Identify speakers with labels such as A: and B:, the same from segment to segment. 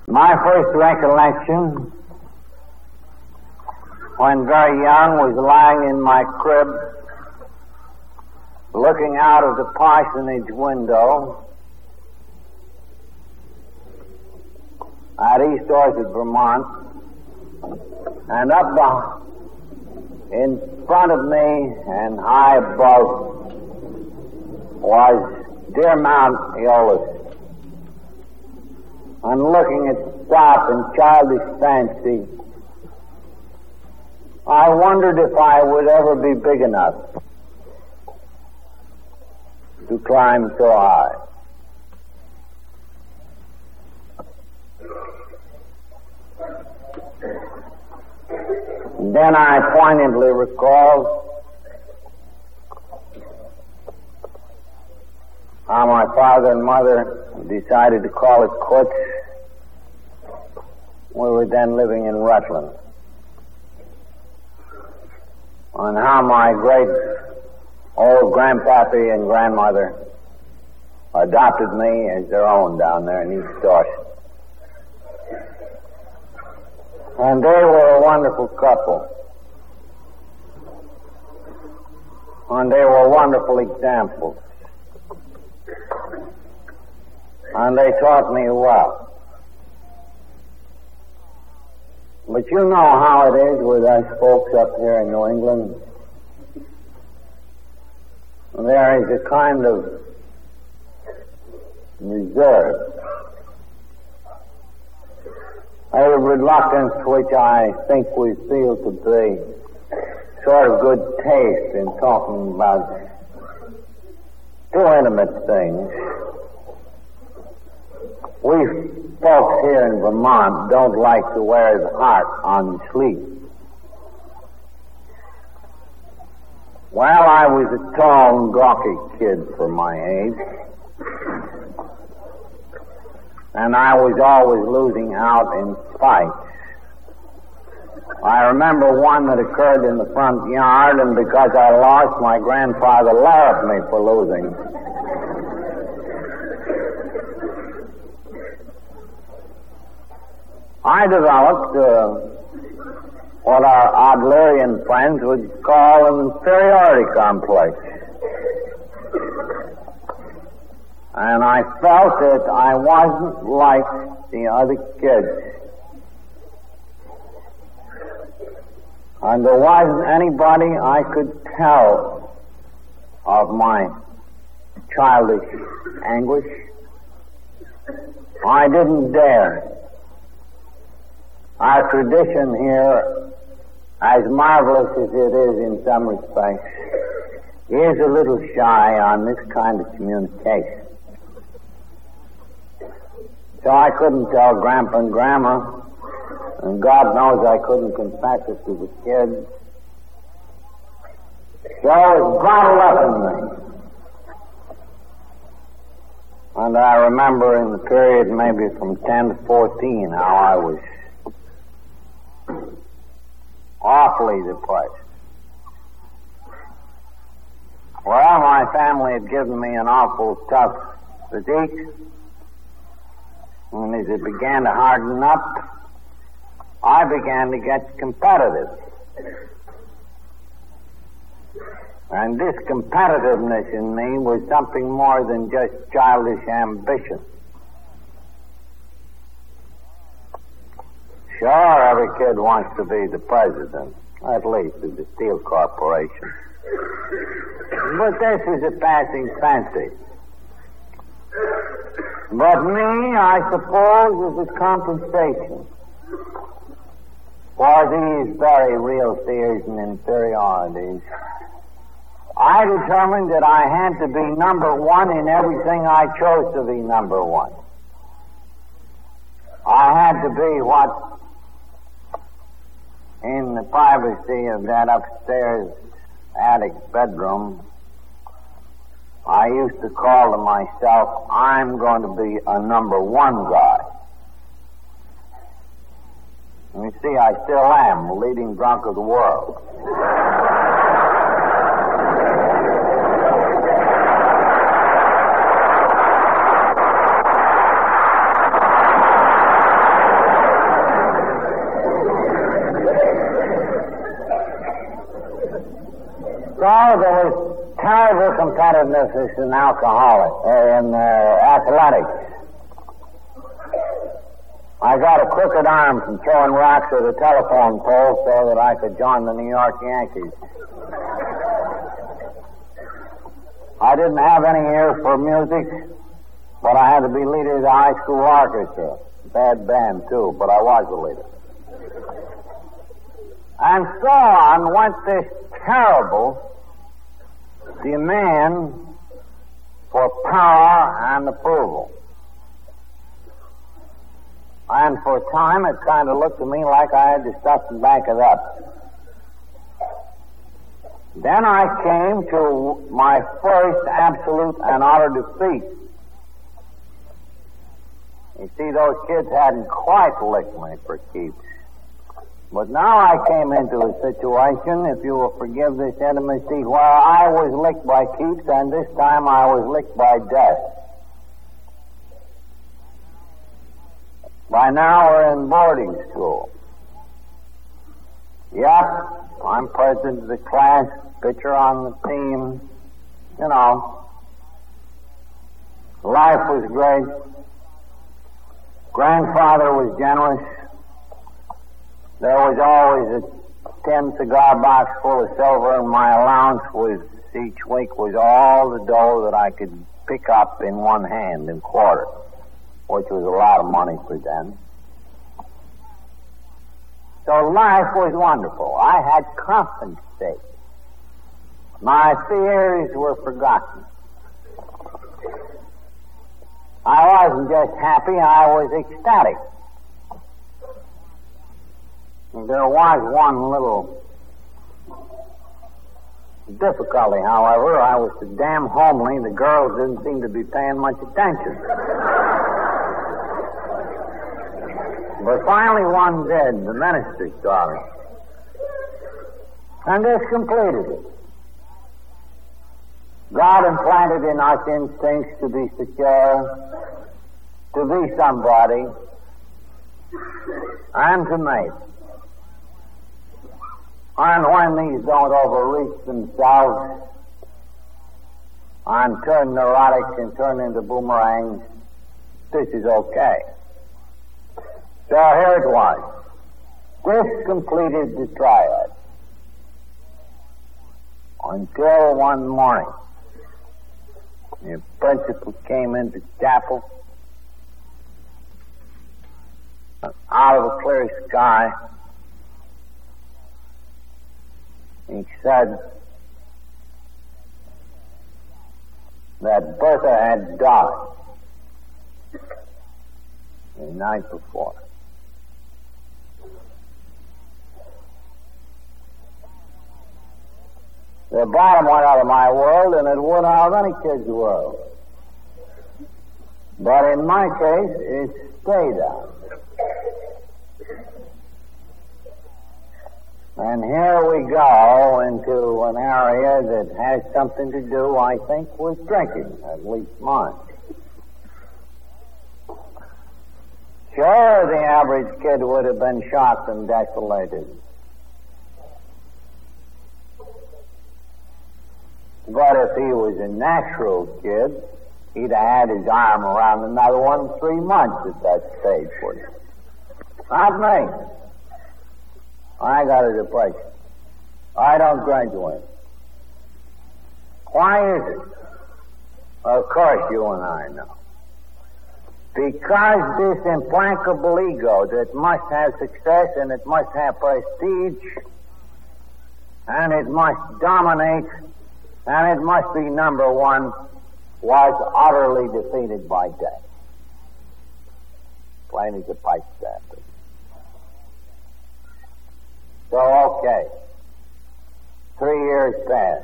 A: My first recollection, when very young, was lying in my crib, looking out of the parsonage window at East Orchard, Vermont, and up in front of me and high above was Deer Mount Eolus. And looking at Stop in childish fancy, I wondered if I would ever be big enough to climb so high. Then I poignantly recalled how my father and mother decided to call it quits. We were then living in Rutland. And how my great old grandpappy and grandmother adopted me as their own down there in East Dorset. And they were a wonderful couple. And they were wonderful examples. And they taught me well. But you know how it is with us folks up here in New England. There is a kind of reserve, a reluctance which I think we feel to be sort of good taste in talking about too intimate things. We folks here in Vermont don't like to wear the heart on the sleeve. Well, I was a tall and gawky kid for my age, and I was always losing out in fights. I remember one that occurred in the front yard, and because I lost, my grandfather laughed at me for losing. I developed what our Adlerian friends would call an inferiority complex. And I felt that I wasn't like the other kids. And there wasn't anybody I could tell of my childish anguish. I didn't dare. Our tradition here, as marvelous as it is in some respects, is a little shy on this kind of communication. So I couldn't tell Grandpa and Grandma, and God knows I couldn't confess it to the kids. So it was bottled up in me. And I remember in the period maybe from 10 to 14 how I was awfully depressed. Well, my family had given me an awful tough physique, and as it began to harden up, I began to get competitive. And this competitiveness in me was something more than just childish ambition. Sure, every kid wants to be the president, at least of the Steel Corporation. But this is a passing fancy. But me, I suppose, is a compensation for these very real fears and inferiorities. I determined that I had to be number one in everything I chose to be number one. I had to be what, in the privacy of that upstairs attic bedroom, I used to call to myself, I'm going to be a number one guy. And you see, I still am the leading drunk of the world. So there was terrible competitiveness in athletics. I got a crooked arm from throwing rocks at a telephone pole so that I could join the New York Yankees. I didn't have any ear for music, but I had to be leader of the high school orchestra. Bad band, too, but I was the leader. And so on went this terrible demand for power and approval. And for a time, it kind of looked to me like I had the stuff to back it up. Then I came to my first absolute and utter defeat. You see, those kids hadn't quite licked me for keeps. But now I came into a situation, if you will forgive this intimacy, where I was licked by keeps, and this time I was licked by death. By now we're in boarding school. Yep, I'm president of the class, pitcher on the team. You know, life was great. Grandfather was generous. There was always a tin cigar box full of silver, and my allowance was each week was all the dough that I could pick up in one hand in quarters, which was a lot of money for them. So life was wonderful. I had compensated. My fears were forgotten. I wasn't just happy, I was ecstatic. There was one little difficulty, however. I was so damn homely, the girls didn't seem to be paying much attention. But finally one did, the minister's daughter. And this completed it. God implanted in us instincts to be secure, to be somebody, and to mate. And when these don't overreach themselves and turn neurotics and turn into boomerangs, this is okay. So here it was. This completed the triad. Until one morning, the principal came into chapel, out of a clear sky. He said that Bertha had died the night before. The bottom went out of my world, and it would out of any kid's world. But in my case, it stayed out. And here we go into an area that has something to do, I think, with drinking, at least mine. Sure, the average kid would have been shocked and desolated. But if he was a natural kid, he'd have had his arm around another one in 3 months at that stage, wouldn't he? Not me. I got a depression. I don't graduate. Why is it? Of course you and I know. Because this implacable ego that must have success and it must have prestige and it must dominate and it must be number one was utterly defeated by death. Plain as a pikestaff. So, okay. 3 years passed.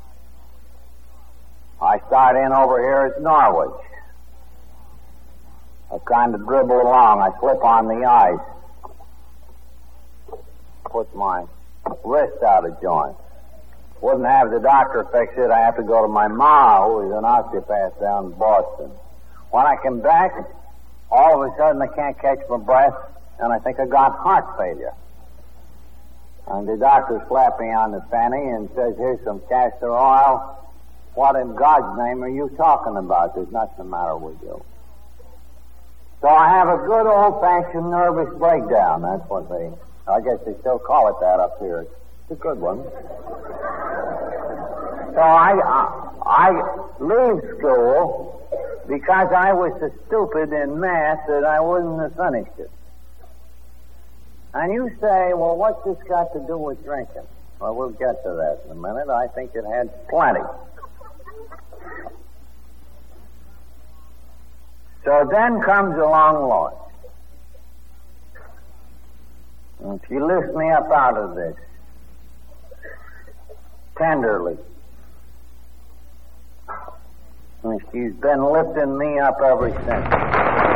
A: I start in over here at Norwich. I kind of dribble along. I slip on the ice. Put my wrist out of joint. Wouldn't have the doctor fix it. I have to go to my ma, who is an osteopath down in Boston. When I come back, all of a sudden I can't catch my breath, and I think I got heart failure. And the doctor slapped me on the fanny and says, here's some castor oil. What in God's name are you talking about? There's nothing the matter with you. So I have a good old-fashioned nervous breakdown. That's what I guess they still call it that up here. It's a good one. So I leave school because I was so stupid in math that I wouldn't have finished it. And you say, well, what's this got to do with drinking? Well, we'll get to that in a minute. I think it had plenty. So then comes along Lois. And she lifts me up out of this tenderly. And she's been lifting me up ever since.